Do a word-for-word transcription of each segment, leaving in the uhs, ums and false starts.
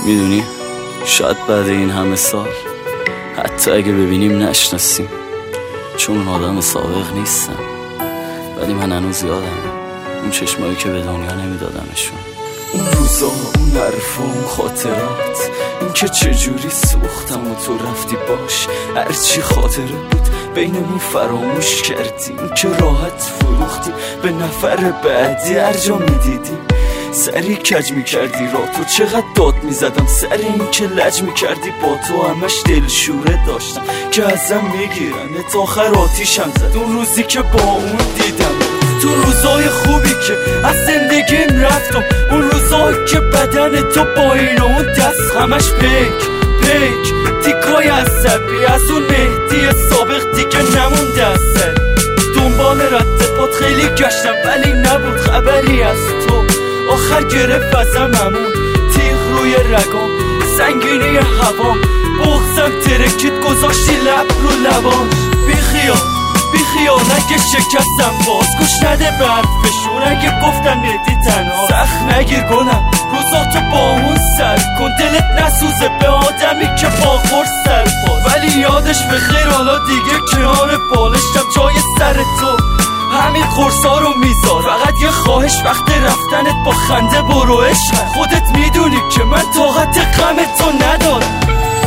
میدونی شاید بعد این همه سال حتی اگه ببینیم نشناسیم، چون اون آدم سابق نیستم، ولی من هنوز یادم اون چشمایی که به دنیا نمیدادمشون، اون روزا، اون حرفا، اون خاطرات، این که چجوری سوختم و تو رفتی باش، هرچی خاطره بود بینمون فراموش کردیم، این که راحت فروختیم به نفر بعدی، هر جا میدیدیم سری کج میکردی را تو، چقدر داد میزدم سر این که لج میکردی با تو، همش دلشوره داشتم که ازم میگیرن تا آخر آتیشم زد اون روزی که با اون دیدم، تو روزای خوبی که از زندگیم رفتم، اون روزایی که بدن تو با این و اون دست همش پیک پیک تیکای عصبی از اون مهدی سابق دیگه نمونده از سر، دنبال رد پات خیلی گشتم ولی نبود خبری از تو، آخر گرفت ازم همون تیغ روی رگام، سنگینی هوام، بغزم ترکید گذاشتی لب رو لباش، بی خیال بی خیال اگه شکستم باز گوش نده به حرفشون، اگه گفتن مهدی تنها سخت نگیر گلم، روزاتو با اون سر کن، دلت نسوزه به آدمی که با خورد سر باز، ولی یادش به خیر حالا دیگه کنار بالشتم جای سر تو، همین خورسا رو میذار، فقط یه خواهش وقت رفتنت با خنده برو عشق، خودت میدونی که من طاقت غم تو ندارم.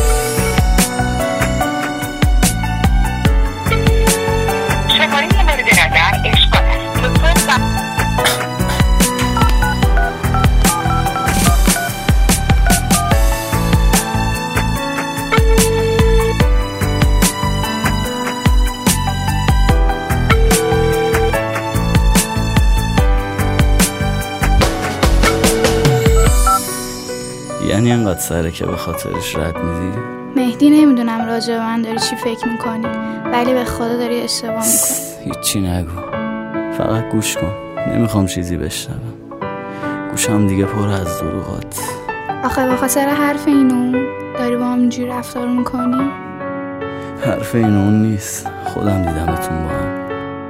شماره مورد نظر اشغال است، لطفاً یعنی انقدر سره که به خاطرش رد میدی؟ مهدی نمیدونم راجع به من داری چی فکر میکنی، ولی به خدا داری اشتباه میکنی. هیچی نگو، فقط گوش کن، نمیخوام چیزی بشنوم، گوشم دیگه پر از دروغات. آخه به خاطر حرف اینو داری با هم اینجوری رفتار میکنی؟ حرف اینو اون نیست، خودم دیدمتون با هم.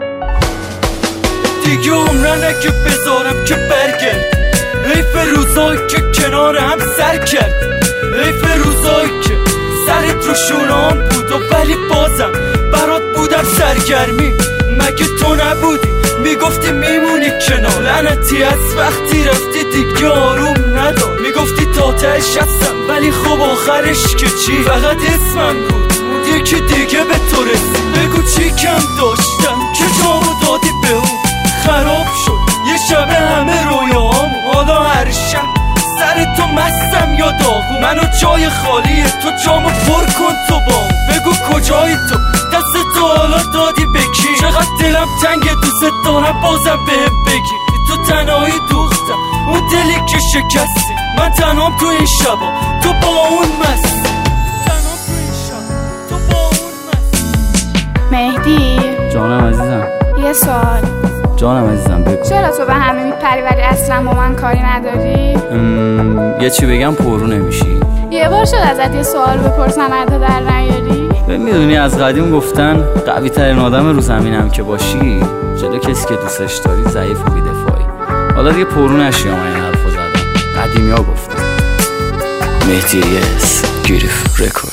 دیگه عمرن که بذارم که برگرد، حیف روزایی که کنار هم سر کرد، حیف روزایی که سرت رو شونام بود و ولی بازم برات بودم سرگرمی، مگه تو نبودی میگفتی میمونی کنار، لعنتی از وقتی رفتی دیگه آروم ندار، میگفتی تا تهش هستم ولی خب آخرش که چی، فقط اسمم بود بود یکی دیگه به تو رسید، بگو چی کم داشتم که جامو دادی به اون، خراب شد یه شب همه رویاهامو، حالا هر شب سر تو مستم یا داغو، منو جای خالیه تو جامو پر کن تو با اون، بگو کجایی تو دست تو حالا دادی به کی، چقدر دلم تنگ دوست دارم بازم بهم بگی، تو تنهایی دوختم اون دلی که شکستی، من تنهام تو این شبا تو با اون مستی، تنهام تو این شبا تو با اون مستی. مهدی جانم عزیزم. یه سوال. جانم عزیزم بگو. چرا تو به همه میپری ولی اصلا با من کاری نداری؟ یه چی بگم پرو نمیشی؟ یه بار شد ازت یه سوال بپرسم حتی در نیاری؟ میدونی از قدیم گفتن قوی ترین آدم رو زمینم که باشی جلو کسی که دوستش داری ضعیف و بی‌دفاعی، حالا دیگه پرو نشی یا من این حرفو زدم، قدیمی ها گفتن. مهدی یس گریف رکورد.